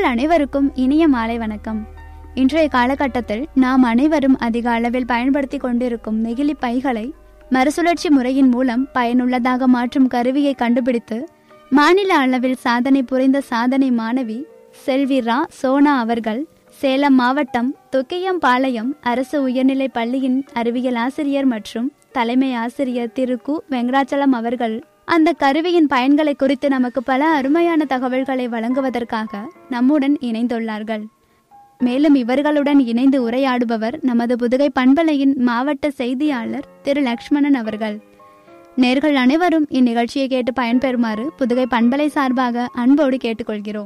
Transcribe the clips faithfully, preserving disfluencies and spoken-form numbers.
நேர்கள் அனைவருக்கும் இனிய மாலை வணக்கம். இன்றைய காலகட்டத்தில் நாம் அனைவரும் அதிக அளவில் பயன்படுத்தி கொண்டிருக்கும் நெகிழி பைகளை மறுசுழற்சி முறையின் மூலம் பயனுள்ளதாக மாற்றும் கருவியை கண்டுபிடித்து மாநில அளவில் சாதனை புரிந்த சாதனை மாணவி செல்வி ரா சோனா அவர்கள் சேலம் மாவட்டம் தொக்கியம்பாளையம் அரசு உயர்நிலை பள்ளியின் அறிவியல் ஆசிரியர் மற்றும் தலைமை ஆசிரியர் திரு கு வெங்கடாச்சலம் அவர்கள் அந்த கருவியின் பயன்களை குறித்து நமக்கு பல அருமையான தகவல்களை வழங்குவதற்காக நம்முடன் இணைந்துள்ளார்கள். மேலும் இவர்களுடன் இணைந்து உரையாடுபவர் நமது புதுகை பண்பலையின் மாவட்ட செய்தியாளர் திரு லக்ஷ்மணன் அவர்கள். நேர்கள் அனைவரும் இந்நிகழ்ச்சியை கேட்டு பயன்பெறுமாறு புதுகை பண்பலை சார்பாக அன்போடு கேட்டுக்கொள்கிறோம்.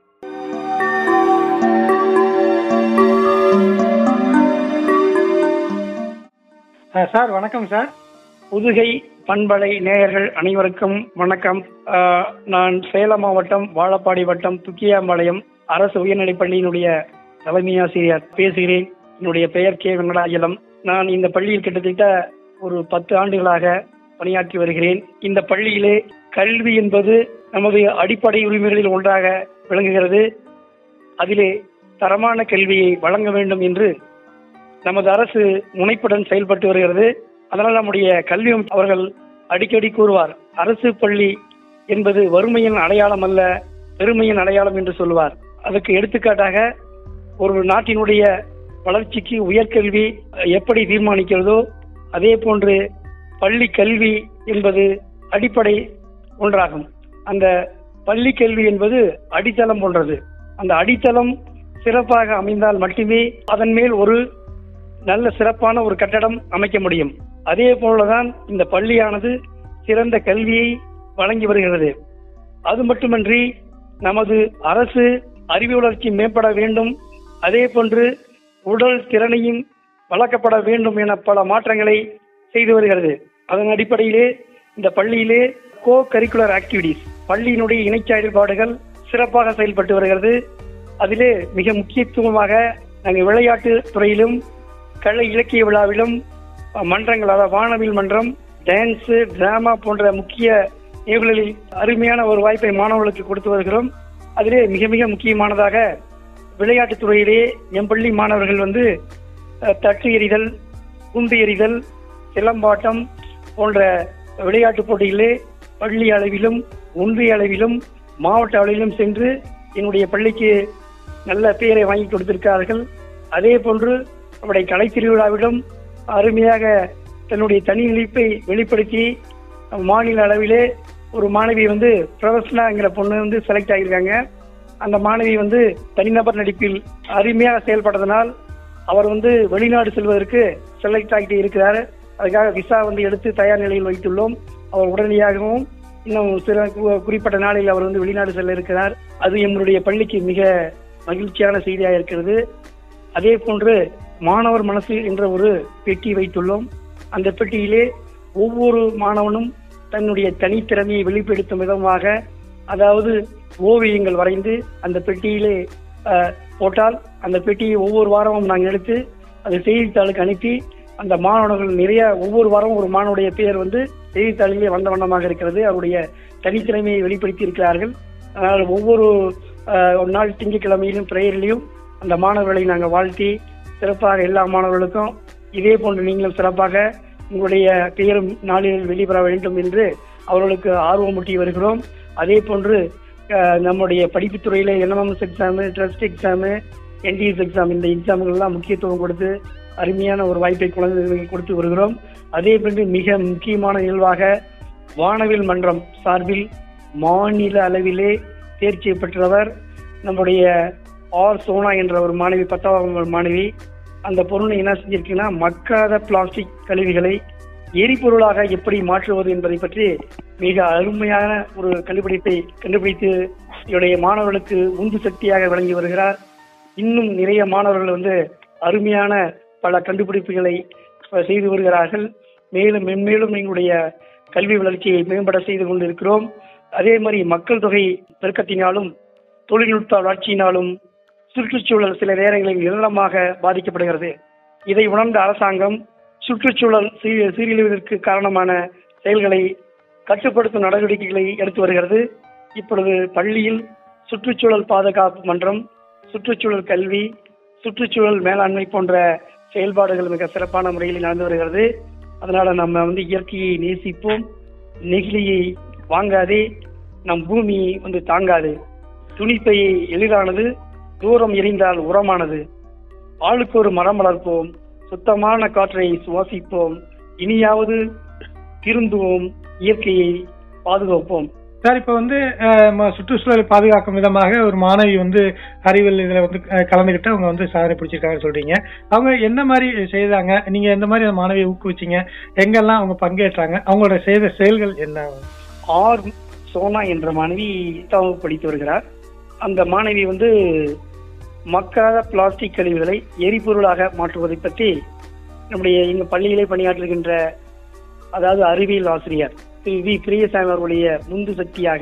சார் வணக்கம் சார். புதுகை பண்பலை நேயர்கள் அனைவருக்கும் வணக்கம். நான் சேலம் மாவட்டம் வாழப்பாடி வட்டம் துக்கியாம்பாளையம் அரசு உயர்நிலைப் பள்ளியினுடைய தலைமை ஆசிரியர் பேசுகிறேன். என்னுடைய பெயர் கே வெங்கடாச்சலம். நான் இந்த பள்ளியில் கிட்டத்தட்ட ஒரு பத்து ஆண்டுகளாக பணியாற்றி வருகிறேன். இந்த பள்ளியிலே கல்வி என்பது நமது அடிப்படை உரிமைகளில் ஒன்றாக விளங்குகிறது. அதிலே தரமான கல்வியை வழங்க வேண்டும் என்று நமது அரசு முனைப்புடன் செயல்பட்டு வருகிறது. அதனால் நம்முடைய கல்வி அவர்கள் அடிக்கடி கூறுவார், அரசு பள்ளி என்பது வறுமையின் அடையாளம் அல்ல, பெருமையின் அடையாளம் என்று சொல்லுவார். அதுக்கு எடுத்துக்காட்டாக ஒரு நாட்டினுடைய வளர்ச்சிக்கு உயர்கல்வி எப்படி தீர்மானிக்கிறதோ அதே போன்று பள்ளி கல்வி என்பது அடிப்படை ஒன்றாகும். அந்த பள்ளி கல்வி என்பது அடித்தளம் போன்றது. அந்த அடித்தளம் சிறப்பாக அமைந்தால் மட்டுமே அதன் மேல் ஒரு நல்ல சிறப்பான ஒரு கட்டடம் அமைக்க முடியும். அதே போலதான் இந்த பள்ளியானது சிறந்த கல்வியை வழங்கி வருகிறது. அது மட்டுமன்றி நமது அரசு அறிவு வளர்ச்சி மேம்பட வேண்டும், அதே போன்று உடல் திறனையும் வளர்க்கப்பட வேண்டும் என பல மாற்றங்களை செய்து வருகிறது. அதன் அடிப்படையிலே இந்த பள்ளியிலே கோ கரிக்குலர் ஆக்டிவிட்டிஸ், பள்ளியினுடைய இணை செயல்பாடுகள் சிறப்பாக செயல்பட்டு வருகிறது. அதிலே மிக முக்கியத்துவமாக நாங்கள் விளையாட்டு துறையிலும் கலை இலக்கிய விழாவிலும் மன்றங்கள், அதாவது வானவில் மன்றம், டான்ஸ், டிராமா போன்ற முக்கிய நிகழ்வுகளில் அருமையான ஒரு வாய்ப்பை மாணவர்களுக்கு கொடுத்து வருகிறோம். அதிலே மிக மிக முக்கியமானதாக விளையாட்டுத் துறையிலே எம்பள்ளி மாணவர்கள் வந்து தட்டு எறிதல், குண்டு எறிதல், சிலம்பாட்டம் போன்ற விளையாட்டுப் போட்டிகளிலே பள்ளி அளவிலும் ஒன்றிய அளவிலும் மாவட்ட அளவிலும் சென்று என்னுடைய பள்ளிக்கு நல்ல பெயரை வாங்கி கொடுத்திருக்கிறார்கள். அதே போன்று நம்முடைய கலை திருவிழாவிலும் அருமையாக தன்னுடைய தனி நிலைப்பை வெளிப்படுத்தி மாநில அளவிலே ஒரு மாணவி வந்து பிரவசனாங்கிற பொண்ணு வந்து செலக்ட் ஆகியிருக்காங்க. அந்த மாணவி வந்து தனிநபர் நடிப்பில் அருமையாக செயல்பட்டதனால் அவர் வந்து வெளிநாடு செல்வதற்கு செலக்ட் ஆகிட்டு இருக்கிறார். அதுக்காக விசா வந்து எடுத்து தயார் நிலையில் வைத்துள்ளோம். அவர் உடனடியாகவும் இன்னும் சில குறிப்பிட்ட நாளில் அவர் வந்து வெளிநாடு செல்ல இருக்கிறார். அது எங்களுடைய பள்ளிக்கு மிக மகிழ்ச்சியான செய்தியாக இருக்கிறது. அதே போன்று மாணவர் மனசு என்ற ஒரு பெட்டி வைத்துள்ளோம். அந்த பெட்டியிலே ஒவ்வொரு மாணவனும் தன்னுடைய தனித்திறமையை வெளிப்படுத்தும் விதமாக, அதாவது ஓவியங்கள் வரைந்து அந்த பெட்டியிலே போட்டால் அந்த பெட்டியை ஒவ்வொரு வாரமும் நாங்கள் எடுத்து அது செய்தித்தாளுக்கு அனுப்பி அந்த மாணவர்கள் நிறைய ஒவ்வொரு வாரமும் ஒரு மாணவனுடைய பெயர் வந்து செய்தித்தாளிலே வந்த வண்ணமாக இருக்கிறது. அவருடைய தனித்திறமையை வெளிப்படுத்தி இருக்கிறார்கள். அதனால் ஒவ்வொரு ஒரு நாள் திங்கட்கிழமையிலும் பிரேயரிலையும் அந்த மாணவர்களை நாங்கள் வாழ்த்தி சிறப்பாக எல்லா மாணவர்களுக்கும் இதே போன்று நீங்களும் சிறப்பாக உங்களுடைய பெயரும் நாளில் வெளிவர வேண்டும் என்று அவர்களுக்கு ஆர்வமூட்டி வருகிறோம். அதே போன்று நம்முடைய படிப்புத்துறையில NMMS exam, trust exam, NTS exam, இந்த எக்ஸாமுகள்லாம் முக்கியத்துவம் கொடுத்து அருமையான ஒரு வாய்ப்பை குழந்தைகளுக்கு கொடுத்து வருகிறோம். அதே போன்று மிக முக்கியமான நிகழ்வாக வானவில் மன்றம் சார்பில் மாநில அளவிலே தேர்ச்சி பெற்றவர் நம்முடைய ஆர் சோனா என்ற ஒரு மாணவி, பத்தாவது மாணவி. அந்த பொருளை என்ன செஞ்சிருக்குன்னா, மக்காத பிளாஸ்டிக் கழிவுகளை எரிபொருளாக எப்படி மாற்றுவது என்பதை பற்றி மிக அருமையான ஒரு கண்டுபிடிப்பை கண்டுபிடித்து என்னுடைய மாணவர்களுக்கு உந்து சக்தியாக விளங்கி வருகிறார். இன்னும் நிறைய மாணவர்கள் வந்து அருமையான பல கண்டுபிடிப்புகளை செய்து வருகிறார்கள். மேலும் மென்மேலும் எங்களுடைய கல்வி வளர்ச்சியை மேம்பட செய்து கொண்டிருக்கிறோம். அதே மாதிரி மக்கள் தொகை பெருக்கத்தினாலும் தொழில்நுட்ப வளர்ச்சியினாலும் சுற்றுச்சூழல் சில நேரங்களில் ஏராளமாக பாதிக்கப்படுகிறது. இதை உணர்ந்த அரசாங்கம் சுற்றுச்சூழல் சீரழிவதற்கு காரணமான செயல்களை கட்டுப்படுத்தும் நடவடிக்கைகளை எடுத்து வருகிறது. இப்பொழுது பள்ளியில் சுற்றுச்சூழல் பாதுகாப்பு மன்றம், சுற்றுச்சூழல் கல்வி, சுற்றுச்சூழல் மேலாண்மை போன்ற செயல்பாடுகள் மிக சிறப்பான முறையில் நடந்து வருகிறது. அதனால நம்ம வந்து இயற்கையை நேசிப்போம், நெகிழியை வாங்காதே, நம் பூமி வந்து தாங்காது, துணிப்பையை எளிதானது, தூரம் எரிந்தால் உரமானது, ஆளுக்கு ஒரு மரம் வளர்ப்போம், சுத்தமான காற்றை சுவாசிப்போம், இனியாவது திருந்துவோம், இயற்கையை பாதுகாப்போம். சார், இப்போ வந்து சுற்றுச்சூழலை பாதுகாக்கும் விதமாக ஒரு மாணவி வந்து அறிவியல் இதுல வந்து கலந்துகிட்டு அவங்க வந்து சாதனை பிடிச்சிருக்காங்கன்னு சொல்றீங்க. அவங்க என்ன மாதிரி செய்தாங்க? நீங்க எந்த மாதிரி அந்த மாணவியை ஊக்குவிச்சீங்க? எங்கெல்லாம் அவங்க பங்கேற்றாங்க? அவங்களோட செய்த செயல்கள் என்ன? ஆர் சோனா என்ற மாணவி எட்டாம் படித்து வருகிறார். அந்த மாணவி வந்து மக்காத பிளாஸ்டிக் கழிவுகளை எரிபொருளாக மாற்றுவதை பற்றி நம்முடைய எங்க பள்ளியிலே பணியாற்றுகின்ற அதாவது அறிவியல் ஆசிரியர் திரு வி பிரியசாமி அவர்களுடைய முந்து சக்தியாக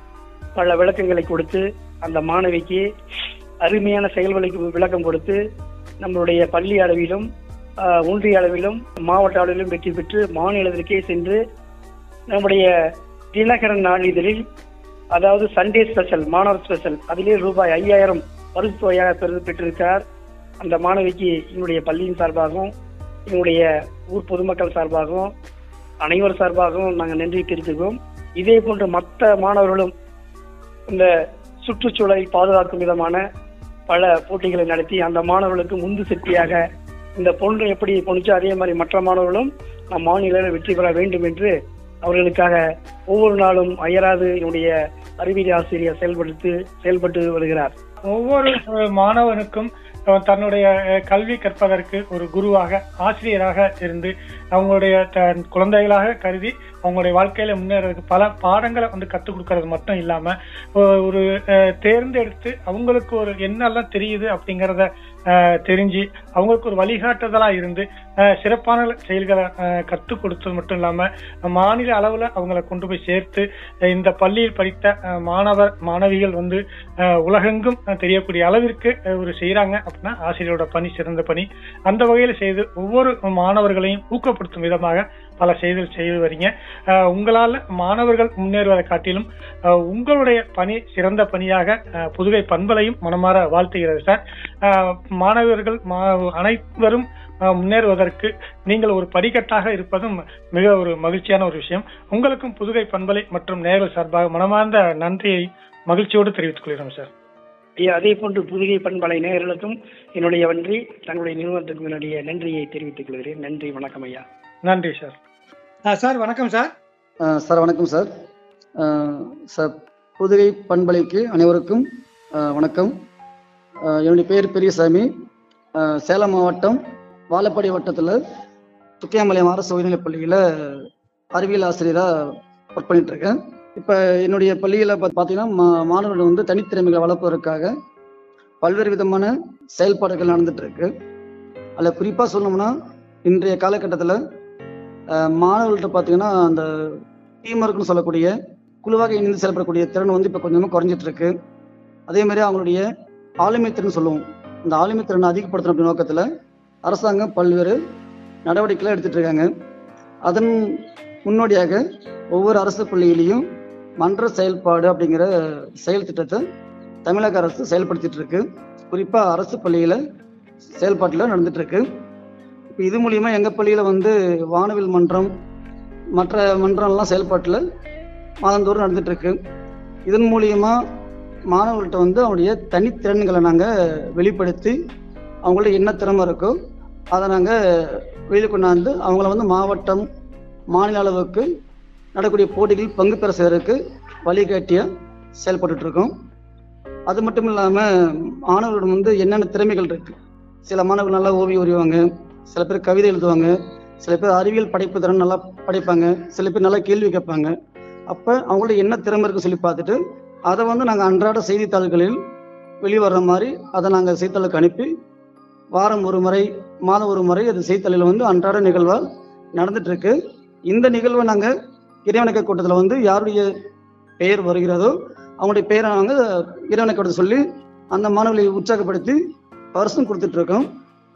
பல விளக்கங்களை கொடுத்து அந்த மாணவிக்கு அருமையான செயல்களுக்கு விளக்கம் கொடுத்து நம்மளுடைய பள்ளி அளவிலும் ஒன்றிய அளவிலும் மாவட்ட அளவிலும் வெற்றி பெற்று மாநிலத்திற்கே சென்று நம்முடைய தினகரன் நாளிதழில் அதாவது சண்டே ஸ்பெஷல், மாணவர் ஸ்பெஷல், அதிலே ரூபாய் ஐயாயிரம் பரிசு தொகையாக பெற்றிருக்கிறார். அந்த மாணவிக்கு என்னுடைய பள்ளியின் சார்பாகவும் என்னுடைய ஊர் பொதுமக்கள் சார்பாகவும் அனைவர் சார்பாகவும் நாங்கள் நன்றி தெரிவித்துக்கிறோம். இதே போன்று மற்ற மாணவர்களும் இந்த சுற்றுச்சூழலை பாதுகாக்கும் விதமான பல போட்டிகளை நடத்தி அந்த மாணவர்களுக்கு முந்து சக்தியாக இந்த பொண்ணு எப்படி பொண்ணுச்சோ அதே மாதிரி மற்ற மாணவர்களும் நம் மாநில வெற்றி பெற வேண்டும் என்று அவர்களுக்காக ஒவ்வொரு நாளும் அயராது என்னுடைய அறிவியல் ஆசிரியர் செயல்படுத்தி செயல்பட்டு வருகிறார். ஒவ்வொரு மாணவனுக்கும் தன்னுடைய கல்வி கற்பதற்கு ஒரு குருவாக, ஆசிரியராக இருந்து அவங்களுடைய குழந்தைகளாக கருதி அவங்களுடைய வாழ்க்கையில முன்னேறதுக்கு பல பாடங்களை வந்து கற்றுக் கொடுக்கறது மட்டும் இல்லாம ஒரு தேர்ந்தெடுத்து அவங்களுக்கு ஒரு என்னெல்லாம் தெரியுது அப்படிங்கிறத தெரிஞ்சு அவங்களுக்கு ஒரு வழிகாட்டுதலா இருந்து சிறப்பான செயல்களை கற்றுக் கொடுத்தது மட்டும் இல்லாம மாநில அளவுல அவங்களை கொண்டு போய் சேர்த்து இந்த பள்ளியில் படித்த மாணவர் மாணவிகள் வந்து உலகெங்கும் தெரியக்கூடிய அளவிற்கு ஒரு செய்யறாங்க அப்படின்னா ஆசிரியரோட பணி சிறந்த பணி. அந்த வகையில் செய்து ஒவ்வொரு மாணவர்களையும் ஊக்கப்படுத்தும் விதமாக பல செய்திகள் செய்து வரீங்க. உங்களால் மாணவர்கள் முன்னேறுவதை காட்டிலும் உங்களுடைய பணி சிறந்த பணியாக புதுகை பண்பலையும் மனமாற வாழ்த்துகிறது சார். மாணவர்கள் அனைவரும் முன்னேறுவதற்கு நீங்கள் ஒரு படிக்கட்டாக இருப்பதும் மிக ஒரு மகிழ்ச்சியான ஒரு விஷயம். உங்களுக்கும் புதுகை பண்பலை மற்றும் நேயர்கள் சார்பாக மனமார்ந்த நன்றியை மகிழ்ச்சியோடு தெரிவித்துக் கொள்கிறோம் சார். அதே போன்று புதுகை பண்பலை நேயர்களுக்கும் என்னுடைய நன்றி, தங்களுடைய நிறுவனத்துக்கு என்னுடைய நன்றியை தெரிவித்துக் கொள்கிறேன். நன்றி, வணக்கம் ஐயா. நன்றி சார். சார் வணக்கம் சார். சார் வணக்கம் சார். சார் புதுகை பண்பலைக்கு அனைவருக்கும் வணக்கம். என்னுடைய பேர் பெரியசாமி. சேலம் மாவட்டம் வாழப்பாடி வட்டத்தில் துக்கியாம்பாளையம் அரசு உயர்நிலைப் பள்ளியில் அறிவியல் ஆசிரியராக ஒர்க் பண்ணிட்டு இருக்கேன். இப்போ என்னுடைய பள்ளியில் பார்த்தீங்கன்னா மா மாணவர்கள் வந்து தனித்திறமைகளை வளர்ப்பதற்காக பல்வேறு விதமான செயல்பாடுகள் நடந்துட்டு இருக்கு. அதில் குறிப்பாக சொல்லணும்னா இன்றைய காலகட்டத்தில் மாணவர்கள்ட்ட பார்த்தீங்கன்னா அந்த டீம் ஒர்க்னு சொல்லக்கூடிய குழுவாக இணைந்து செயல்படக்கூடிய திறன் வந்து இப்போ கொஞ்சமாக குறைஞ்சிட்டு இருக்கு. அதே மாதிரி அவங்களுடைய ஆளுமை திறன் சொல்லுவோம், அந்த ஆளுமை திறனை அதிகப்படுத்தணும் அப்படி நோக்கத்தில் அரசாங்கம் பல்வேறு நடவடிக்கைகளை எடுத்துட்டு இருக்காங்க. அதன் முன்னோடியாக ஒவ்வொரு அரசு பள்ளியிலையும் மன்ற செயல்பாடு அப்படிங்கிற செயல் திட்டத்தை தமிழக அரசு செயல்படுத்திட்டு இருக்கு. குறிப்பாக அரசு பள்ளியில் செயல்பாட்டில் நடந்துட்டு இருக்கு. இப்போ இது மூலியமா எங்கள் பள்ளியில் வந்து வானவில் மன்றம் மற்ற மன்றம்லாம் செயல்பாட்டில் மாதந்தோறும் நடந்துட்டு இருக்கு. இதன் மூலியமா மாணவர்கள்ட்ட வந்து அவங்களுடைய தனித்திறன்களை நாங்கள் வெளிப்படுத்தி அவங்கள்ட்ட என்ன திறமை இருக்கோ அதை நாங்கள் வெளியில் கொண்டாந்து அவங்கள வந்து மாவட்டம் மாநில அளவுக்கு நடக்கூடிய போட்டிகளில் பங்கு பெற செய்வதற்கு வழிகாட்டியாக செயல்பட்டு இருக்கோம். அது மட்டும் இல்லாமல் மாணவர்களிடம் வந்து என்னென்ன திறமைகள் இருக்கு, சில மாணவர்கள் நல்லா ஓவியம் வரைவாங்க, சில பேர் கவிதை எழுதுவாங்க, சில பேர் அறிவியல் படைப்பு திறன் நல்லா படைப்பாங்க, சில பேர் நல்லா கேள்வி கேட்பாங்க. அப்போ அவங்கள்ட்ட என்ன திறமை இருக்குன்னு சொல்லி பார்த்துட்டு அதை வந்து நாங்கள் அன்றாட செய்தித்தாள்களில் வெளிவர்ற மாதிரி அதை நாங்கள் செய்தித்தாளுக்கு அனுப்பி வாரம் ஒரு முறை மாதம் ஒரு முறை அது செய்தித்தாளில் வந்து அன்றாட நிகழ்வாக நடந்துட்டு இருக்கு. இந்த நிகழ்வை நாங்கள் இறைவணக்க கூட்டத்தில் வந்து யாருடைய பெயர் வருகிறதோ அவங்களுடைய பெயரை நாங்கள் இறைவணக்க கூட்டத்தை சொல்லி அந்த மாணவர்களை உற்சாகப்படுத்தி பரிசும் கொடுத்துட்டு இருக்கோம்.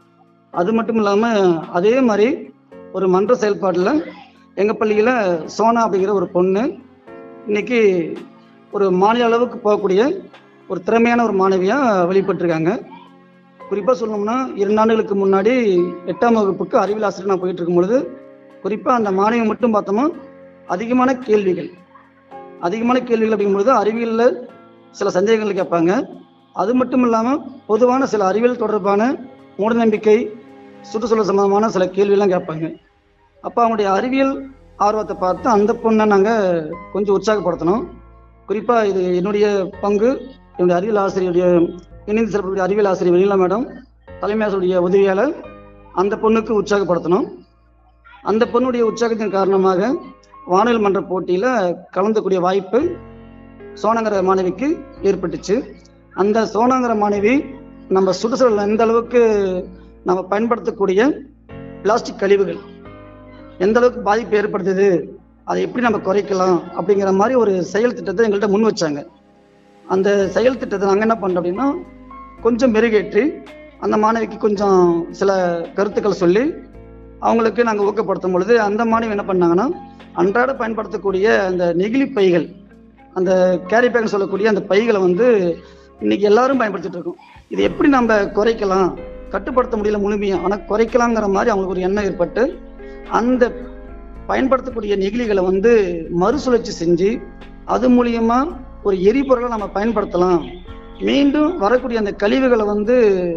அது மட்டும் இல்லாமல் அதே மாதிரி ஒரு மன்ற செயல்பாட்டில் எங்கள் பள்ளியில் சோனா அப்படிங்கிற ஒரு பொண்ணு இன்னைக்கு ஒரு மாநில அளவுக்கு போகக்கூடிய ஒரு திறமையான ஒரு மாணவியாக வெளிப்பட்டிருக்காங்க. குறிப்பாக சொல்லணும்னா இரண்டு ஆண்டுகளுக்கு முன்னாடி எட்டாம் வகுப்புக்கு அறிவியல் ஆசிரியர் நான் போயிட்டு இருக்கும் பொழுது குறிப்பாக அந்த மாணவி மட்டும் பார்த்தோம்னா அதிகமான கேள்விகள் அதிகமான கேள்விகள் அப்படிங்கும்பொழுது அறிவியலில் சில சந்தேகங்கள் கேட்பாங்க. அது மட்டும் இல்லாமல் பொதுவான சில அறிவியல் தொடர்பான மூடநம்பிக்கை சுற்றுச்சூழல் சம்பந்தமான சில கேள்வியெல்லாம் கேட்பாங்க. அப்போ அவங்களுடைய அறிவியல் ஆர்வத்தை பார்த்து அந்த பொண்ணை நாங்கள் கொஞ்சம் உற்சாகப்படுத்தணும். குறிப்பாக இது என்னுடைய பங்கு, என்னுடைய அறிவியல் ஆசிரியருடைய இணைந்து சிறப்புடைய அறிவியல் ஆசிரியர் வெண்ணிலா மேடம் தலைமை ஆசிரியருடைய உதவியால் அந்த பொண்ணுக்கு உற்சாகப்படுத்தணும். அந்த பொண்ணுடைய உற்சாகத்தின் காரணமாக வானொலி மன்ற போட்டியில் கலந்துக்கூடிய வாய்ப்பு சோனாங்கிற மாணவிக்கு ஏற்பட்டுச்சு. அந்த சோனாங்கிற மாணவி நம்ம சுற்றுச்சூழல் எந்த அளவுக்கு நம்ம பயன்படுத்தக்கூடிய பிளாஸ்டிக் கழிவுகள் எந்த அளவுக்கு பாதிப்பு ஏற்படுத்துது, அதை எப்படி நம்ம குறைக்கலாம் அப்படிங்கிற மாதிரி ஒரு செயல் திட்டத்தை எங்கள்கிட்ட முன் வச்சாங்க. அந்த செயல் திட்டத்தை நாங்கள் என்ன பண்ணுறோம் அப்படின்னா கொஞ்சம் மெருகேற்றி அந்த மாணவிக்கு கொஞ்சம் சில கருத்துக்கள் சொல்லி அவங்களுக்கு நாங்கள் ஊக்கப்படுத்தும் பொழுது அந்த மாணவி என்ன பண்ணாங்கன்னா அன்றாட பயன்படுத்தக்கூடிய அந்த நெகிழி பைகள், அந்த கேரி பேக்னு சொல்லக்கூடிய அந்த பைகளை வந்து இன்னைக்கு எல்லாரும் பயன்படுத்திட்டு இருக்கோம். இது எப்படி நம்ம குறைக்கலாம், கட்டுப்படுத்த முடியல முழுமையாக, ஆனால் குறைக்கலாங்கிற மாதிரி அவங்களுக்கு ஒரு எண்ணம் ஏற்பட்டு அந்த பயன்படுத்தக்கூடிய நெகிழிகளை வந்து மறுசுழற்சி செஞ்சு அது மூலியமா ஒரு எரிபொருளை நம்ம பயன்படுத்தலாம், மீண்டும் வரக்கூடிய அந்த கழிவுகளை வந்து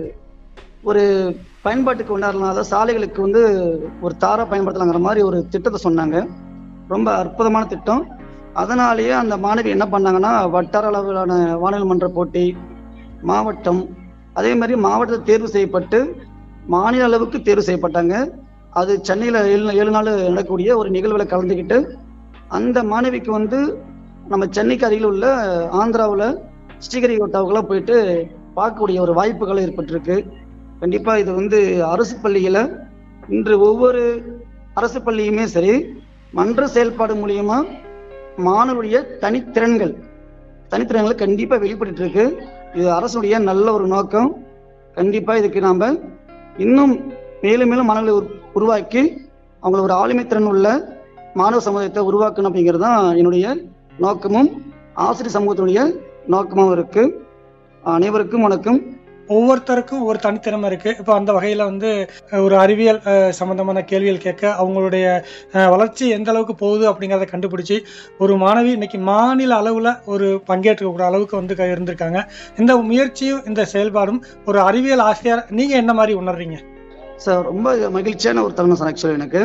ஒரு பயன்பாட்டுக்கு கொண்டாடலாம், அதாவது சாலைகளுக்கு வந்து ஒரு தாரா பயன்படுத்தலாங்கிற மாதிரி ஒரு திட்டத்தை சொன்னாங்க. ரொம்ப அற்புதமான திட்டம். அதனாலேயே அந்த மாணவி என்ன பண்ணாங்கன்னா வட்டார அளவிலான வானொலி மன்ற போட்டி, மாவட்டம், அதே மாதிரி மாவட்டத்தில் தேர்வு செய்யப்பட்டு மாநில அளவுக்கு தேர்வு செய்யப்பட்டாங்க. அது சென்னையில் ஏழு ஏழு நாள் நடக்கக்கூடிய ஒரு நிகழ்வில் கலந்துக்கிட்டு அந்த மாணவிக்கு வந்து நம்ம சென்னைக்கு அருகில் உள்ள ஆந்திராவில் ஸ்ரீஹரிகோட்டாவுக்கெல்லாம் போயிட்டு பார்க்கக்கூடிய ஒரு வாய்ப்புகள் ஏற்பட்டிருக்கு. கண்டிப்பாக இது வந்து அரசு பள்ளியில் இன்று ஒவ்வொரு அரசு பள்ளியுமே சரி மன்ற செயல்பாடு மூலியமா மாணவருடைய தனித்திறன்கள் தனித்திறன்களை கண்டிப்பாக வெளிப்பட்டு இருக்கு. இது அரசுடைய நல்ல ஒரு நோக்கம். கண்டிப்பாக இதுக்கு நாம் இன்னும் மேலும் மேலும் மாணவர்களை உருவாக்கி அவங்கள ஒரு ஆளுமை திறன் உள்ள மாணவ சமுதாயத்தை உருவாக்கணும் அப்படிங்கிறது தான் என்னுடைய நோக்கமும் ஆசிரியர் சமூகத்தினுடைய நோக்கமும் இருக்கு. அனைவருக்கும் வணக்கம். ஒவ்வொருத்தருக்கும் ஒவ்வொரு தனித்திறமை இருக்கு. இப்போ அந்த வகையில வந்து ஒரு அறிவியல் சம்பந்தமான கேள்விகள் கேட்க அவங்களுடைய வளர்ச்சி எந்த அளவுக்கு போகுது அப்படிங்கிறத கண்டுபிடிச்சி ஒரு மாணவி இன்னைக்கு மாநில அளவுல ஒரு பங்கேற்கக்கூடிய அளவுக்கு வந்து இருந்திருக்காங்க. இந்த முயற்சியும் இந்த செயல்பாடும் ஒரு அறிவியல் ஆசிரியர் நீங்க என்ன மாதிரி உணர்றீங்க சார்? ரொம்ப மகிழ்ச்சியான ஒரு தருணம் சார். ஆக்சுவலி எனக்கு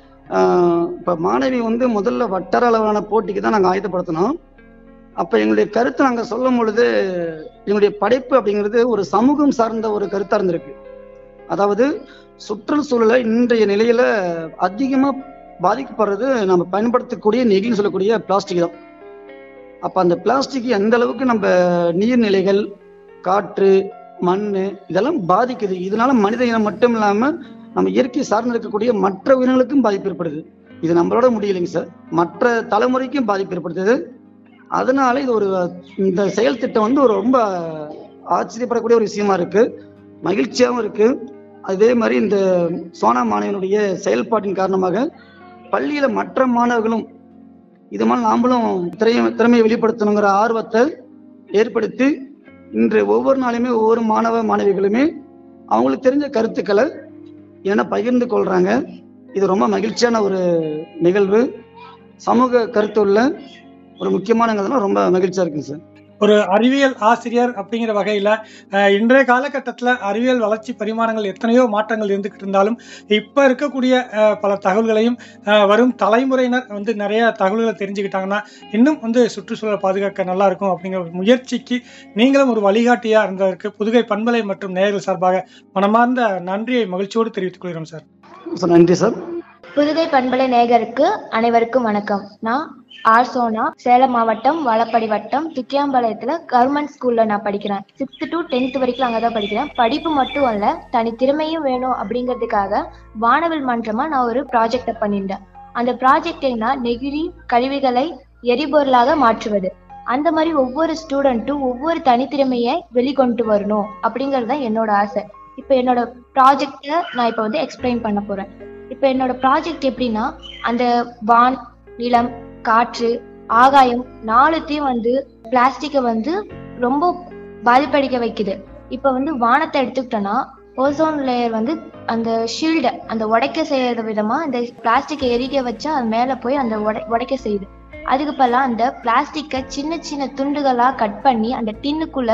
இப்போ மாணவி வந்து முதல்ல வட்டார அளவிலான போட்டிக்கு தான் நாங்கள் ஆயத்தப்படுத்தினோம். அப்போ எங்களுடைய கருத்தை நாங்கள் சொல்லும் பொழுது எங்களுடைய படைப்பு அப்படிங்கிறது ஒரு சமூகம் சார்ந்த ஒரு கருத்தாக இருந்திருக்கு. அதாவது சுற்றுச்சூழலை இன்றைய நிலையில அதிகமாக பாதிக்கப்படுறது நம்ம பயன்படுத்தக்கூடிய நெகிழ்னு சொல்லக்கூடிய பிளாஸ்டிக் தான். அப்போ அந்த பிளாஸ்டிக் எந்த அளவுக்கு நம்ம நீர்நிலைகள், காற்று, மண் இதெல்லாம் பாதிக்குது. இதனால மனித இனம் மட்டும் இல்லாமல் நம்ம இயற்கை சார்ந்து இருக்கக்கூடிய மற்ற உயிரினங்களுக்கும் பாதிப்பு ஏற்படுது. இது நம்மளோட முடியலைங்க சார், மற்ற தலைமுறைக்கும் பாதிப்பு ஏற்படுத்துது. அதனால இது ஒரு இந்த செயல் திட்டம் வந்து ஒரு ரொம்ப ஆச்சரியப்படக்கூடிய ஒரு விஷயமா இருக்கு, மகிழ்ச்சியாகவும் இருக்கு. அதே மாதிரி இந்த சோனா மாணவனுடைய செயல்பாட்டின் காரணமாக பள்ளியில மற்ற மாணவர்களும் இது மாதிரி நாமளும் திறமை திறமையை வெளிப்படுத்தணுங்கிற ஆர்வத்தை ஏற்படுத்தி இன்று ஒவ்வொரு நாளுமே ஒவ்வொரு மாணவ மாணவிகளுமே அவங்களுக்கு தெரிஞ்ச கருத்துக்களை என்ன பகிர்ந்து கொள்றாங்க. இது ரொம்ப மகிழ்ச்சியான ஒரு நிகழ்வு, சமூக கருத்துள்ள ஒரு முக்கியமான ரொம்ப மகிழ்ச்சியா இருக்குங்க சார். ஒரு அறிவியல் ஆசிரியர் அப்படிங்கிற வகையில இன்றைய காலகட்டத்தில் அறிவியல் வளர்ச்சி பரிமாணங்கள் எத்தனையோ மாற்றங்கள் இருந்துகிட்டு இருந்தாலும் இப்ப இருக்கக்கூடிய பல தகவல்களையும் வரும் தலைமுறையினர் வந்து நிறைய தகவல்களை தெரிஞ்சுக்கிட்டாங்கன்னா இன்னும் வந்து சுற்றுச்சூழலை பாதுகாக்க நல்லா இருக்கும் அப்படிங்கிற முயற்சிக்கு நீங்களும் ஒரு வழிகாட்டியா இருந்ததற்கு புதுகை பண்பலை மற்றும் நேயர்கள் சார்பாக மனமார்ந்த நன்றியை மகிழ்ச்சியோடு தெரிவித்துக் கொள்கிறோம் சார். நன்றி சார். புதுகை பண்பலை நேயருக்கு அனைவருக்கும் வணக்கம். நான் ஆர் சோனா, சேலம் மாவட்டம் வாழப்பாடி வட்டம் துக்கியாம்பாளையத்துல கவர்மெண்ட் ஸ்கூல்ல நான் படிக்கிறேன். சிக்ஸ்த் டு டென்த் வரைக்கும் அங்கதான் படிக்கிறேன். படிப்பு மட்டும் அல்ல, தனி திறமையும் வேணும் அப்படிங்கிறதுக்காக வானவில் மன்றமா நான் ஒரு ப்ராஜெக்ட பண்ணியிருந்தேன். அந்த ப்ராஜெக்ட் என்ன, நெகிழி கழிவுகளை எரிபொருளாக மாற்றுவது. அந்த மாதிரி ஒவ்வொரு ஸ்டூடெண்ட்டும் ஒவ்வொரு தனித்திறமையை வெளிக்கொண்டு வரணும் அப்படிங்கிறது தான் என்னோட ஆசை. இப்ப என்னோட ப்ராஜெக்ட நான் இப்ப வந்து எக்ஸ்பிளைன் பண்ண போறேன். இப்ப என்னோட ப்ராஜெக்ட் எப்படின்னா, அந்த வான், நிலம், காற்று, ஆகாயம் நாலுத்தையும் வந்து பிளாஸ்டிக்கை வந்து ரொம்ப பாதிப்படைக்க வைக்குது. இப்ப வந்து வானத்தை எடுத்துக்கிட்டோம்னா ஓசோன் லேயர் வந்து அந்த ஷீல்ட அந்த உடைக்க செய்யற விதமா இந்த பிளாஸ்டிக்கை எரிக்க வச்சா அது மேல போய் அந்த உடை உடைக்க செய்யுது. அதுக்கு பதிலா அந்த பிளாஸ்டிக்கை சின்ன சின்ன துண்டுகளா கட் பண்ணி அந்த டின்னுக்குள்ள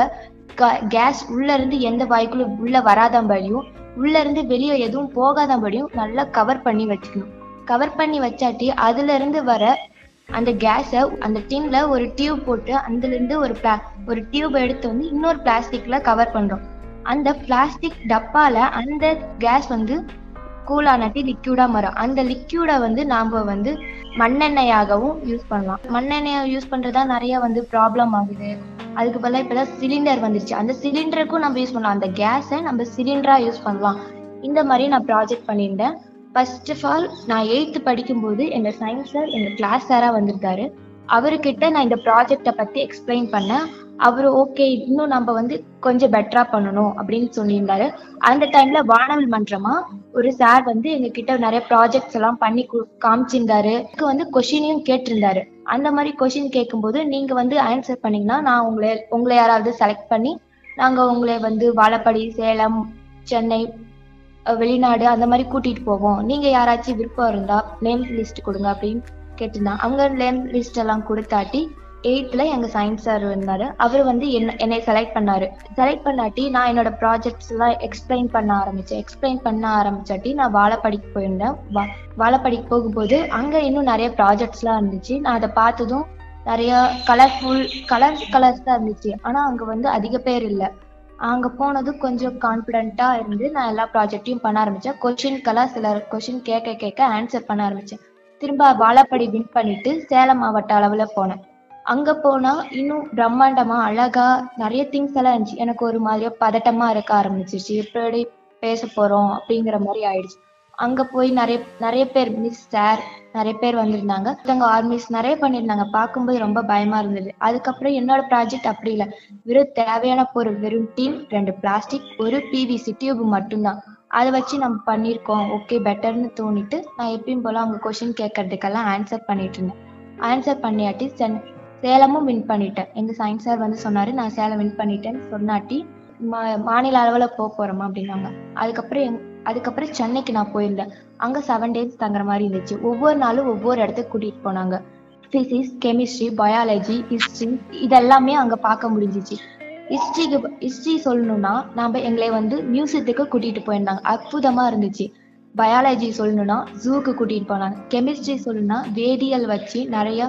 கேஸ் உள்ள இருந்து எந்த வாய்க்குள்ள உள்ள வராதபடியும் உள்ள இருந்து வெளியே எதுவும் போகாதபடியும் நல்லா கவர் பண்ணி வச்சுக்கணும். கவர் பண்ணி வச்சாட்டி அதுல இருந்து வர அந்த கேஸை அந்த டின்ல ஒரு டியூப் போட்டு அதுல இருந்து ஒரு பிளா ஒரு டியூப் எடுத்து வந்து இன்னொரு பிளாஸ்டிக்ல கவர் பண்றோம். அந்த பிளாஸ்டிக் டப்பால அந்த கேஸ் வந்து கூலானாட்டி லிக்யூடா மாறும். அந்த லிக்யூடை வந்து நாம வந்து மண்ணெண்ணெயாகவும் யூஸ் பண்ணலாம். மண்ணெண்ணெயை யூஸ் பண்றதா நிறைய வந்து ப்ராப்ளம் ஆகுது. அதுக்கு பதிலாக இப்பதான் சிலிண்டர் வந்துருச்சு. அந்த சிலிண்டருக்கும் நம்ம யூஸ் பண்ணலாம். அந்த கேஸை நம்ம சிலிண்டரா யூஸ் பண்ணலாம். இந்த மாதிரி நான் ப்ராஜெக்ட் பண்ணியிருந்தேன். ஃபர்ஸ்ட் ஆஃப் ஆல் நான் எயித்து படிக்கும்போது எங்க சயின்ஸ் சார் எங்க கிளாஸ் சாரா வந்திருக்காரு. அவர்கிட்ட நான் இந்த ப்ராஜெக்டை பத்தி எக்ஸ்பிளைன் பண்ணேன். அவரு ஓகே இன்னும் நம்ம வந்து கொஞ்சம் பெட்டரா பண்ணணும் அப்படின்னு சொல்லியிருந்தாரு. அந்த டைம்ல வானவில் மன்றமா ஒரு சார் வந்து எங்க கிட்ட நிறைய ப்ராஜெக்ட்ஸ் எல்லாம் பண்ணி காமிச்சிருந்தாரு. வந்து கொஸ்டினையும் கேட்டிருந்தாரு. அந்த மாதிரி கொஸ்டின் கேட்கும்போது நீங்க வந்து ஆன்சர் பண்ணீங்கன்னா நான் உங்களை உங்களை யாராவது செலக்ட் பண்ணி நாங்க உங்களை வந்து வாழப்பாடி, சேலம், சென்னை, வெளிநாடு அந்த மாதிரி கூட்டிட்டு போவோம். நீங்க யாராச்சும் விருப்பம் இருந்தா நேம் லிஸ்ட் கொடுங்க அப்படின்னு கேட்டிருந்தாங்க. அவங்க நேம் லிஸ்ட் எல்லாம் கொடுத்தாட்டி எயித்துல எங்க சயின்ஸ் சார் இருந்தாரு. அவர் வந்து என்ன என்னை செலக்ட் பண்ணாரு. செலக்ட் பண்ணாட்டி நான் என்னோட ப்ராஜெக்ட்ஸ் எல்லாம் எக்ஸ்பிளைன் பண்ண ஆரம்பிச்சேன். எக்ஸ்பிளைன் பண்ண ஆரம்பிச்சாட்டி நான் வாழப்பாடிக்கு போயிருந்தேன். வா வாழப்பாடிக்கு போகும்போது அங்க இன்னும் நிறைய ப்ராஜெக்ட்ஸ் எல்லாம் இருந்துச்சு. நான் அதை பார்த்ததும் நிறைய கலர்ஃபுல் கலர்ஸ் கலர்ஸ் தான் இருந்துச்சு. ஆனா அங்க வந்து அதிக பேர் இல்லை. அங்க போனதும் கொஞ்சம் கான்பிடென்ட்டா இருந்து நான் எல்லா ப்ராஜெக்டையும் பண்ண ஆரம்பிச்சேன். கொஸ்டின்கெல்லாம் சில கொஸ்டின் கேட்க கேட்க ஆன்சர் பண்ண ஆரம்பிச்சேன். திரும்ப வாழப்பாடி வின் பண்ணிட்டு சேலம் மாவட்ட அளவுல போனேன். அங்க போனா இன்னும் பிரம்மாண்டமா அழகா நிறைய திங்ஸ் எல்லாம் இருந்துச்சு. எனக்கு ஒரு மாதிரியா பதட்டமா இருக்க ஆரம்பிச்சிருச்சு. எப்படி பேச போறோம் அப்படிங்கிற மாதிரி ஆயிடுச்சு. அங்க போய் நிறைய நிறைய பேர் மிஸ் சார் நிறைய பேர் வந்திருந்தாங்க. அங்க ஆர்மிஸ் நிறைய பண்ணியிருந்தாங்க. பார்க்கும்போது ரொம்ப பயமா இருந்தது. அதுக்கப்புறம் என்னோட ப்ராஜெக்ட் அப்படி இல்லை. வெறும் தேவையான பொருள் வெறும் டின், ரெண்டு பிளாஸ்டிக், ஒரு பிவிசி டியூப் மட்டும்தான். அதை வச்சு நம்ம பண்ணியிருக்கோம். ஓகே பெட்டர்னு தோணிட்டு நான் எப்பயும் போல அவங்க கொஸ்டின் கேட்கறதுக்கெல்லாம் ஆன்சர் பண்ணிட்டு இருந்தேன். ஆன்சர் பண்ணியாட்டி சென் சேலமும் வின் பண்ணிட்டேன். எங்க சயின்ஸ் சார் வந்து சொன்னாரு நான் சேலம் வின் பண்ணிட்டேன்னு சொன்னாட்டி மா மாநில அளவுல போக போறோமா அப்படின்னாங்க. அதுக்கப்புறம் எங் அதுக்கப்புறம் சென்னைக்கு நான் போயிருந்தேன். அங்க செவன் டேஸ் தங்குற மாதிரி இருந்துச்சு. ஒவ்வொரு நாளும் ஒவ்வொரு இடத்துக்கு கூட்டிட்டு போனாங்க. பிசிக்ஸ், கெமிஸ்ட்ரி, பயாலஜி, ஹிஸ்ட்ரி இதெல்லாமே அங்க பார்க்க முடிஞ்சிச்சு. ஹிஸ்ட்ரிக்கு ஹிஸ்ட்ரி சொல்லணும்னா நாம எங்களை வந்து மியூசியத்துக்கு கூட்டிட்டு போயிருந்தாங்க. அற்புதமா இருந்துச்சு. பயாலஜி சொல்லணும்னா ஜூக்கு கூட்டிட்டு போனாங்க. கெமிஸ்ட்ரி சொல்லணும்னா வேதியியல் வச்சு நிறைய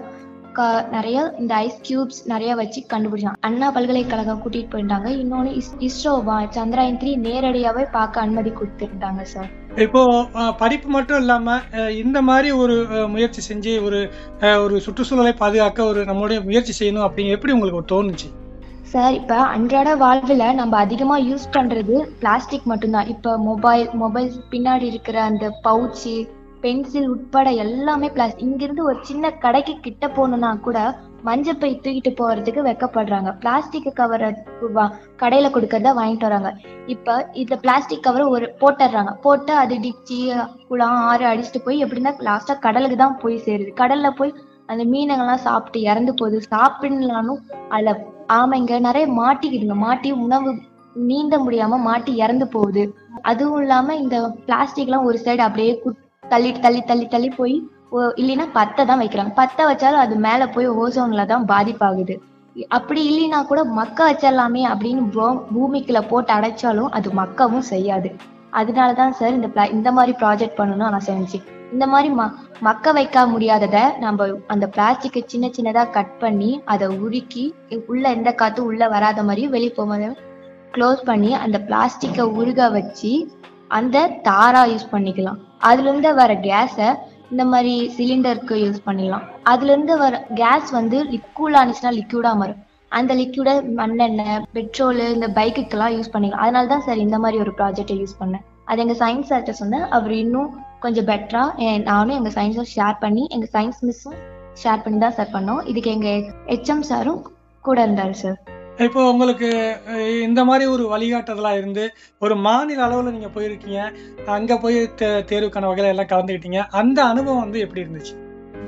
நிறைய இந்த ஐஸ் கியூப்ஸ் நிறைய வச்சு கண்டுபிடிச்சாங்க. அண்ணா பல்கலைக்கழகம் கூட்டிட்டு போயிருந்தாங்க. இன்னொன்னு இஸ்ரோவா சந்திராயன் த்ரீ நேரடியாவே பார்க்க அனுமதி கொடுத்துருந்தாங்க சார். இப்போ படிப்பு மட்டும் இல்லாம இந்த மாதிரி ஒரு முயற்சி செஞ்சு ஒரு ஒரு சுற்றுச்சூழலை பாதுகாக்க ஒரு நம்மளுடைய முயற்சி செய்யணும் அப்படின்னு எப்படி உங்களுக்கு தோணுச்சு சார்? இப்ப அன்றாட வாழ்வுல நம்ம அதிகமா யூஸ் பண்றது பிளாஸ்டிக் மட்டும்தான். இப்ப மொபைல் மொபைல் பின்னாடி இருக்கிற அந்த பவுச்சு, பென்சில் உட்பட எல்லாமே பிளாஸ்டிக். இங்கிருந்து ஒரு சின்ன கடைக்கு கிட்ட போகணும்னா கூட மஞ்சள் பை தூக்கிட்டு போறதுக்கு வெக்கப்படுறாங்க. பிளாஸ்டிக் கவரை கடையில கொடுக்கறத வாங்கிட்டு வராங்க. இப்ப இந்த பிளாஸ்டிக் கவரை ஒரு போட்டுடுறாங்க. போட்டு அது டிச்சி குளம் ஆறு அடிச்சுட்டு போய் எப்படின்னா லாஸ்டா கடலுக்கு தான் போய் சேருது. கடல்ல போய் அந்த மீனங்கள்லாம் சாப்பிட்டு இறந்து போகுது. சாப்பிடலானும் அதுல ஆமைங்க நிறைய மாட்டிக்கிடுங்க. மாட்டி உணவு நீந்த முடியாம மாட்டி இறந்து போகுது. அதுவும் இல்லாம இந்த பிளாஸ்டிக் எல்லாம் ஒரு சைடு அப்படியே தள்ளி தள்ளி தள்ளி தள்ளி போய் இல்லைன்னா பத்த தான் வைக்கிறாங்க. பத்த வச்சாலும் அது மேல போய் ஓசோன்ல தான் பாதிப்பாகுது. அப்படி இல்லைன்னா கூட மக்க வச்சிடலாமே அப்படின்னு பூமிக்குள்ள போட்டு அடைச்சாலும் அது மக்கவும் செய்யாது. அதனாலதான் சார் இந்த பிளா இந்த மாதிரி ப்ராஜெக்ட் பண்ணணும்னு நான் செஞ்சு இந்த மாதிரி ம மக்க வைக்க முடியாதத நம்ம அந்த பிளாஸ்டிக்கை சின்ன சின்னதா கட் பண்ணி அதை உருக்கி உள்ள எந்த காத்தும் உள்ள வராத மாதிரியும் வெளியே போகும்போது க்ளோஸ் பண்ணி அந்த பிளாஸ்டிக்கை உருக வச்சு அந்த தாரா யூஸ் பண்ணிக்கலாம். அதுல இருந்து வர கேஸை இந்த மாதிரி சிலிண்டருக்கு யூஸ் பண்ணிடலாம். அதுல இருந்து வர கேஸ் வந்து லிக்யூட் ஆனிச்சுன்னா லிக்யூடா மாறும். அந்த லிக்யூட மண்ணெண்ணெய், பெட்ரோலு, இந்த பைக்குக்கெல்லாம் யூஸ் பண்ணிக்கலாம். அதனாலதான் சார் இந்த மாதிரி ஒரு ப்ராஜெக்டை யூஸ் பண்ணேன். அது எங்க சயின்ஸ் சார்கிட்ட சொன்னேன். அவர் இன்னும் கொஞ்சம் பெட்டரா நானும் எங்க சயின்ஸும் ஷேர் பண்ணி எங்க சயின்ஸ் மிஸ்ஸும் ஷேர் பண்ணி தான் சார் பண்ணோம். இதுக்கு எங்க ஹெச்எம் சாரும் கூட இருந்தாரு சார். இப்போ உங்களுக்கு இந்த மாதிரி ஒரு வழிகாட்டுதலா இருந்து ஒரு மாநில அளவுல நீங்க போயிருக்கீங்க, அங்க போய் தேர்வுக்கான வகையில எல்லாம் கலந்துக்கிட்டீங்க. அந்த அனுபவம் வந்து எப்படி இருந்துச்சு?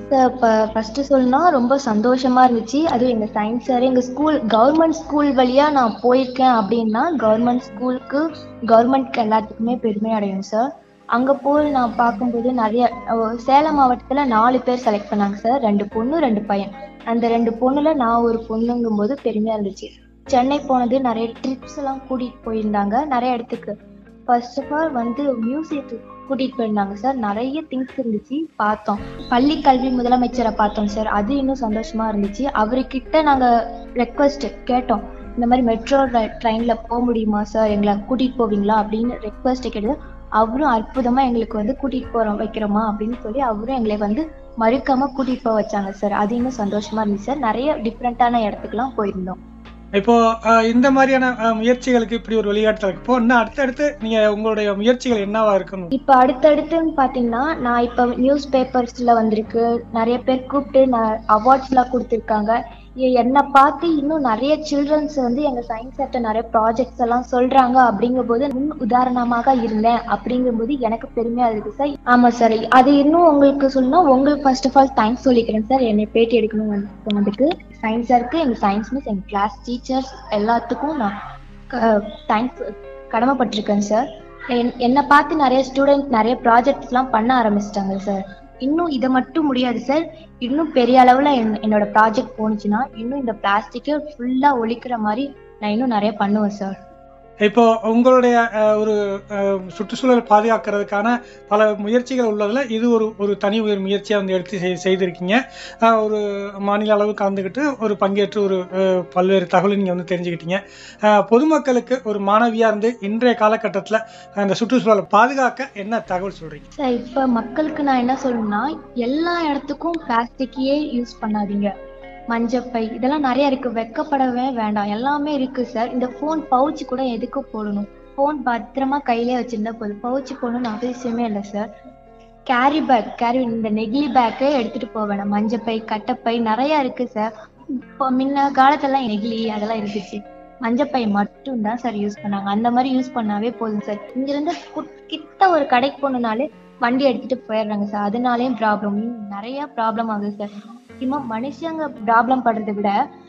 சார் இப்போ ஃபர்ஸ்ட் சொல்லணும்னா ரொம்ப சந்தோஷமா இருந்துச்சு. அதுவும் எங்க சயின்ஸ் சார் எங்க ஸ்கூல் கவர்மெண்ட் ஸ்கூல் வழியா நான் போயிருக்கேன் அப்படின்னா கவர்மெண்ட் ஸ்கூலுக்கு கவர்மெண்ட்க்கு எல்லாத்துக்குமே பெருமை அடையும் சார். அங்க போய் நான் பார்க்கும்போது நிறைய அஹ், சேலம் மாவட்டத்துல நாலு பேர் செலக்ட் பண்ணாங்க சார். ரெண்டு பொண்ணு ரெண்டு பையன். அந்த ரெண்டு பொண்ணுல நான் ஒரு பொண்ணுங்கும் போது பெருமையா இருந்துச்சு. சென்னை போனது நிறைய ட்ரிப்ஸ் எல்லாம் கூட்டிட்டு போயிருந்தாங்க நிறைய இடத்துக்கு. ஃபர்ஸ்ட் ஆஃப் ஆல் வந்து மியூசியத்துக்கு கூட்டிட்டு போயிருந்தாங்க சார். நிறைய திங்ஸ் இருந்துச்சு பார்த்தோம். பள்ளி கல்வி முதலமைச்சரை பார்த்தோம் சார். அது இன்னும் சந்தோஷமா இருந்துச்சு. அவர்கிட்ட நாங்க ரெக்வஸ்ட் கேட்டோம், இந்த மாதிரி மெட்ரோ ட்ரெயின்ல போக முடியுமா சார், எங்களை கூட்டிட்டு போவீங்களா அப்படின்னு ரெக்வஸ்ட் கேட்டது. அவரும் அற்புதமா எங்களுக்கு வந்து கூட்டிட்டு போறோம் வைக்கிறோமா அப்படின்னு சொல்லி அவரும் எங்களை வந்து மறுக்காம கூட்டிட்டு போக வச்சாங்க சார். அது இன்னும் சந்தோஷமா இருந்துச்சு சார். நிறைய டிஃப்ரெண்டான இடத்துக்குலாம் போயிருந்தோம். இப்போ அஹ், இந்த மாதிரியான அஹ், முயற்சிகளுக்கு இப்படி ஒரு வழிகாட்டுதல் இருக்கு. இப்போ இன்னும் அடுத்தடுத்து நீங்க உங்களுடைய முயற்சிகள் என்னவா இருக்கணும்? இப்ப அடுத்தடுத்துன்னு பாத்தீங்கன்னா நான் இப்ப நியூஸ் பேப்பர்ஸ்ல வந்திருக்கு, நிறைய பேர் கூப்பிட்டு அவார்ட்ஸ் எல்லாம் கொடுத்துருக்காங்க. என்னை பார்த்து இன்னும் நிறைய சில்ட்ரன்ஸ் வந்து எங்க சயின்ஸ் செக்டர் நிறைய ப்ராஜெக்ட்ஸ் எல்லாம் சொல்றாங்க. அப்படிங்கும் போது முன் உதாரணமாக இருந்தேன் அப்படிங்கும் போது எனக்கு பெருமையா இருக்கு சார். ஆமா சார், அது இன்னும் உங்களுக்கு சொல்லணும். உங்களுக்கு ஃபர்ஸ்ட் ஆஃப் ஆல் தேங்க்ஸ் சொல்லிக்கிறேன் சார், என்னை பேட்டி எடுக்கணும் வந்து போனதுக்கு. சயின்ஸ் சாருக்கு, எங்க சயின்ஸ் மிஸ், எங்க கிளாஸ் டீச்சர்ஸ் எல்லாத்துக்கும் நான் தேங்க்ஸ் கடமைப்பட்டிருக்கேன் சார். என்னை பார்த்து நிறைய ஸ்டூடெண்ட் நிறைய ப்ராஜெக்ட்ஸ் எல்லாம் பண்ண ஆரம்பிச்சிட்டாங்க சார். இன்னும் இதை மட்டும் முடியாது சார். இன்னும் பெரிய அளவுல என்னோட ப்ராஜெக்ட் போனுச்சுன்னா இன்னும் இந்த பிளாஸ்டிக்கை ஃபுல்லா ஒழிக்கிற மாதிரி நான் இன்னும் நிறைய பண்ணுவேன் சார். இப்போ உங்களுடைய அஹ், ஒரு அஹ், சுற்றுச்சூழல் பாதுகாக்கிறதுக்கான பல முயற்சிகள் உள்ளதுல இது ஒரு ஒரு தனி ஒரு முயற்சியா வந்து எடுத்து செய்- செய்திருக்கீங்க. அஹ், ஒரு மாநில அளவு கலந்துக்கிட்டு ஒரு பங்கேற்று ஒரு அஹ், பல்வேறு தகவலை நீங்க வந்து தெரிஞ்சுக்கிட்டீங்க. அஹ், பொதுமக்களுக்கு ஒரு மாணவியா இருந்து இன்றைய காலகட்டத்துல அந்த சுற்றுச்சூழலை பாதுகாக்க என்ன தகவல் சொல்றீங்க? சார் இப்ப மக்களுக்கு நான் என்ன சொல்லணும்னா, எல்லா இடத்துக்கும் பிளாஸ்டிக்கையே யூஸ் பண்ணாதீங்க. மஞ்சப்பை இதெல்லாம் நிறைய இருக்கு, வெக்கப்படவே வேண்டாம். எல்லாமே இருக்கு சார். இந்த போன் பவுச் கூட எதுக்கு போடணும்? போன் பத்திரமா கையிலே வச்சிருந்தா போதும். பவுச் போடணும்னு அவசியமே இல்லை சார். கேரி பேக் கேரி இந்த நெகிழி பேக்கே எடுத்துட்டு போக வேணாம். மஞ்சப்பை கட்டப்பை நிறைய இருக்கு சார். இப்போ முன்ன காலத்தெல்லாம் நெகிழி அதெல்லாம் இருந்துச்சு. மஞ்சப்பை மட்டும் தான் சார் யூஸ் பண்ணாங்க. அந்த மாதிரி யூஸ் பண்ணாவே போதும் சார். இங்க இருந்து கு- கிட்ட ஒரு கடைக்கு போகணும்னாலே வண்டி எடுத்துட்டு போயிடுறாங்க சார். அதனாலேயும் ப்ராப்ளம் நிறைய ப்ராப்ளம் ஆகுது சார். முக்கியமா மனுஷங்க ப்ராப்ளம் படுறதை விட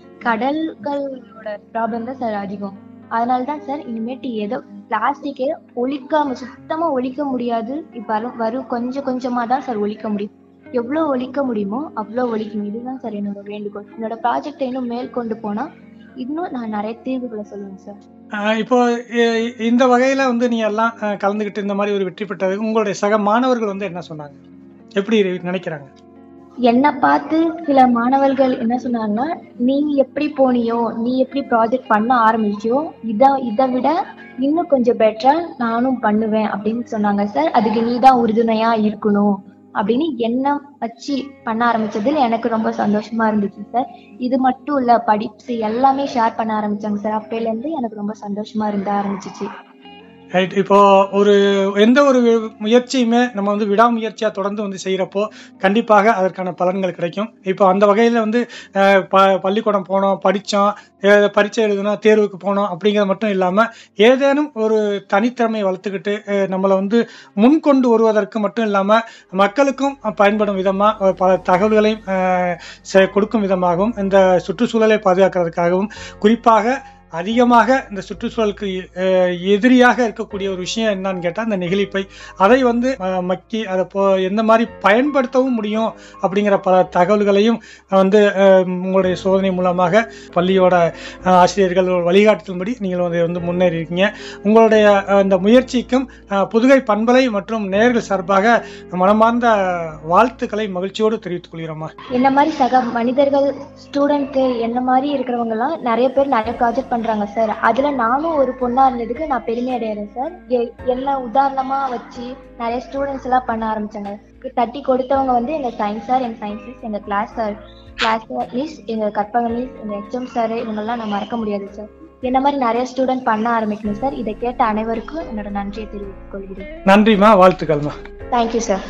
கடல்களோட ப்ராப்ளம் தான் சார் அதிகம். அதனாலதான் சார் இனிமேட்டு ஏதோ பிளாஸ்டிக்கே ஒழிக்காம சுத்தமா ஒழிக்க முடியாது. இப்ப வரும் வரும் கொஞ்சம் கொஞ்சமா தான் சார் ஒழிக்க முடியும். எவ்வளவு ஒழிக்க முடியுமோ அவ்வளவு ஒழிக்கணும். இதுதான் சார் என்னோட வேண்டுகோள். என்னோட ப்ராஜெக்டை இன்னும் மேல் கொண்டு போனா இன்னும் நான் நிறைய தீர்வுகளை சொல்லுவேன் சார். அஹ், இப்போ இ- இந்த வகையில வந்து நீங்க எல்லாம் அஹ், கலந்துக்கிட்டு இந்த மாதிரி ஒரு வெற்றி பெற்றது உங்களுடைய சக மாணவர்கள் வந்து என்ன சொன்னாங்க, எப்படி நினைக்கிறாங்க? என்னை பார்த்து சில மாணவர்கள் என்ன சொன்னாங்கன்னா, நீ எப்படி போனியோ, நீ எப்படி ப்ராஜெக்ட் பண்ண ஆரம்பிச்சியோ, இதை இதை விட இன்னும் கொஞ்சம் பெட்டரா நானும் பண்ணுவேன் அப்படின்னு சொன்னாங்க சார். அதுக்கு நீ தான் உறுதுணையா இருக்கணும் அப்படின்னு என்ன வச்சு பண்ண ஆரம்பிச்சதில் எனக்கு ரொம்ப சந்தோஷமா இருந்துச்சு சார். இது மட்டும் இல்ல, படிப்பு எல்லாமே ஷேர் பண்ண ஆரம்பிச்சாங்க சார். அப்பையில இருந்து எனக்கு ரொம்ப சந்தோஷமா இருந்த ஆரம்பிச்சிச்சு. ரைட். இப்போ ஒரு எந்த ஒரு வி- முயற்சியுமே நம்ம வந்து விடாமுயற்சியா தொடர்ந்து வந்து செய்யறப்போ கண்டிப்பாக அதற்கான பலன்கள் கிடைக்கும். இப்போ அந்த வகையில வந்து அஹ், ப பள்ளிக்கூடம் போனோம், படித்தோம், பரீட்சை எழுதணும், தேர்வுக்கு போனோம் அப்படிங்கிறது மட்டும் இல்லாம ஏதேனும் ஒரு தனித்திறமையை வளர்த்துக்கிட்டு அஹ், நம்மளை வந்து முன்கொண்டு வருவதற்கு மட்டும் இல்லாம மக்களுக்கும் பயன்படும் விதமா அஹ், பல தகவல்களையும் அஹ், செ- கொடுக்கும் விதமாகவும் இந்த சுற்றுச்சூழலை பாதுகாக்கிறதுக்காகவும் குறிப்பாக அதிகமாக இந்த சுற்றுச்சூழலுக்கு அஹ், எதிரியாக இருக்கக்கூடிய ஒரு விஷயம் என்னன்னு கேட்டால் இந்த நெகிழிப்பை. அதை வந்து அஹ், மக்கி அதை போ எந்த மாதிரி பயன்படுத்தவும் முடியும் அப்படிங்கிற பல தகவல்களையும் வந்து அஹ், உங்களுடைய சோதனை மூலமாக பள்ளியோட அஹ், ஆசிரியர்கள் வழிகாட்டுதல்படி நீங்கள் வந்து வந்து முன்னேறி இருக்கீங்க. உங்களுடைய அஹ், இந்த முயற்சிக்கும் அஹ், புதுகை பண்பலை மற்றும் நேயர்கள் சார்பாக மனமார்ந்த வாழ்த்துக்களை மகிழ்ச்சியோடு தெரிவித்துக் கொள்கிறோமா. என்ன மாதிரி சக மனிதர்கள் ஸ்டூடெண்ட்க்கு என்ன மாதிரி இருக்கிறவங்க எல்லாம் நிறைய பேர் நிறைய ப்ராஜெக்ட் பண்றாங்க சார். அதுல நானும் ஒரு பொண்ணா இருந்ததுக்கு நான் பெருமை அடைகிறேன் சார். எ- என்ன உதாரணமா வச்சு நிறைய ஸ்டூடெண்ட்ஸ் எல்லாம் பண்ண ஆரம்பிச்சாங்க. தட்டி கொடுத்தவங்க வந்து எங்க சயின்ஸ் சார், எங்க சயின்ஸ் மிஸ், எங்க கிளாஸ் சார் கிளாஸ் மிஸ், எங்க கற்பக மிஸ், எங்க ஹெச்எம் சார், இவங்கெல்லாம் நான் மறக்க முடியாது சார். என்ன மாதிரி நிறைய ஸ்டூடெண்ட் பண்ண ஆரம்பிக்கணும் சார். இதை கேட்ட அனைவருக்கும் என்னோட நன்றியை தெரிவித்துக் கொள்கிறேன். நன்றிமா, வாழ்த்துக்கள்மா. Thank you sir.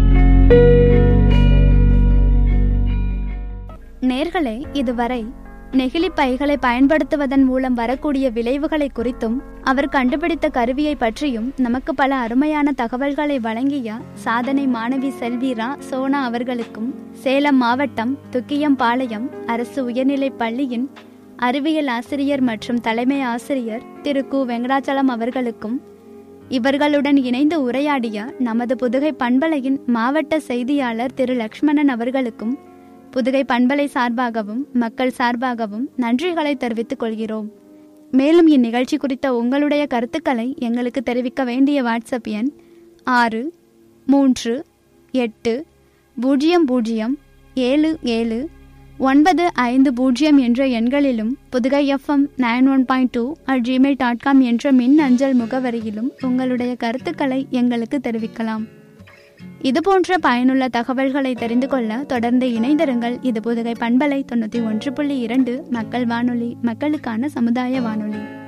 நேர்களே, இதுவரை நெகிழி பைகளை பயன்படுத்துவதன் மூலம் வரக்கூடிய விளைவுகளை குறித்தும் அவர் கண்டுபிடித்த கருவியை பற்றியும் நமக்கு பல அருமையான தகவல்களை வழங்கிய சாதனை மாணவி செல்வி ரா சோனா அவர்களுக்கும் சேலம் மாவட்டம் துக்கியம்பாளையம் அரசு உயர்நிலைப் பள்ளியின் அறிவியல் ஆசிரியர் மற்றும் தலைமை ஆசிரியர் திரு கு வெங்கடாச்சலம் அவர்களுக்கும் இவர்களுடன் இணைந்து உரையாடிய நமது புதுகை பண்பலையின் மாவட்ட செய்தியாளர் திரு லக்ஷ்மணன் அவர்களுக்கும் புதுகை பண்பலை சார்பாகவும் மக்கள் சார்பாகவும் நன்றிகளை தெரிவித்துக் கொள்கிறோம். மேலும் இந்நிகழ்ச்சி குறித்த உங்களுடைய கருத்துக்களை எங்களுக்கு தெரிவிக்க வேண்டிய வாட்ஸ்அப் எண் ஆறு மூன்று எட்டு பூஜ்ஜியம் பூஜ்ஜியம் ஏழு ஏழு ஒன்பது ஐந்து பூஜ்ஜியம் என்ற எண்களிலும் Pudugai FM nine one point two at Gmail dot com என்ற மின் அஞ்சல் முகவரியிலும் உங்களுடைய கருத்துக்களை எங்களுக்கு தெரிவிக்கலாம். இதுபோன்ற பயனுள்ள தகவல்களை தெரிந்து கொள்ள தொடர்ந்து இணைந்திருங்கள். இது புதுகை பண்பலை தொண்ணூற்றி ஒன்று புள்ளி இரண்டு மக்கள் வானொலி, மக்களுக்கான சமுதாய வானொலி.